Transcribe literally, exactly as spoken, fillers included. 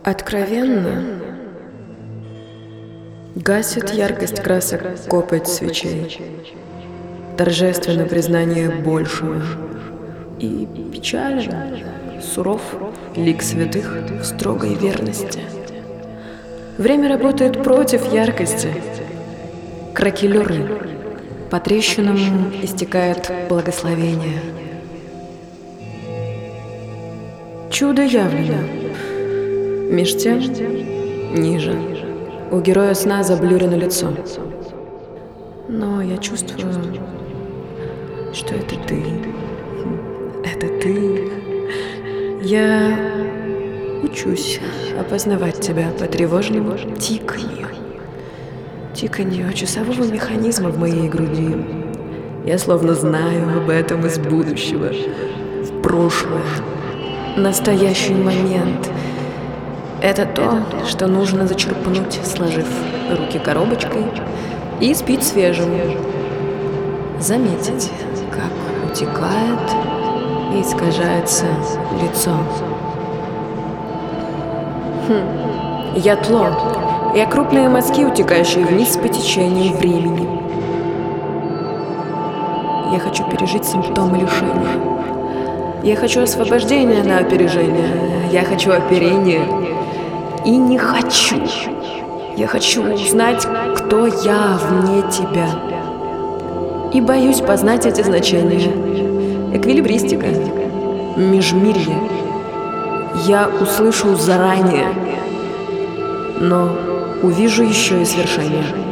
Откровенно гасит яркость красок копоть свечей, торжественно признание большего, и печален, суров лик святых в строгой верности. Время работает против яркости. Кракелюры, по трещинам истекает благословение. Чудо явлено. Меж тем, ниже, у героя сна заблюрено лицо. Но я чувствую, что это ты. Это ты. Я учусь опознавать тебя по тревожному тиканью. Тиканью часового механизма в моей груди. Я словно знаю об этом из будущего, в прошлое, настоящий момент. Это то, что нужно зачерпнуть, сложив руки коробочкой, и спить свежим. Заметить, как утекает и искажается лицо. Хм. Я тло. Я крупные мазки, утекающие вниз по течению времени. Я хочу пережить симптомы лишения. Я хочу освобождения на опережение. Я хочу оперения. И не хочу. Я хочу узнать, кто я вне тебя. И боюсь познать эти значения. Эквилибристика. Межмирье. Я услышу заранее, но увижу еще и свершение.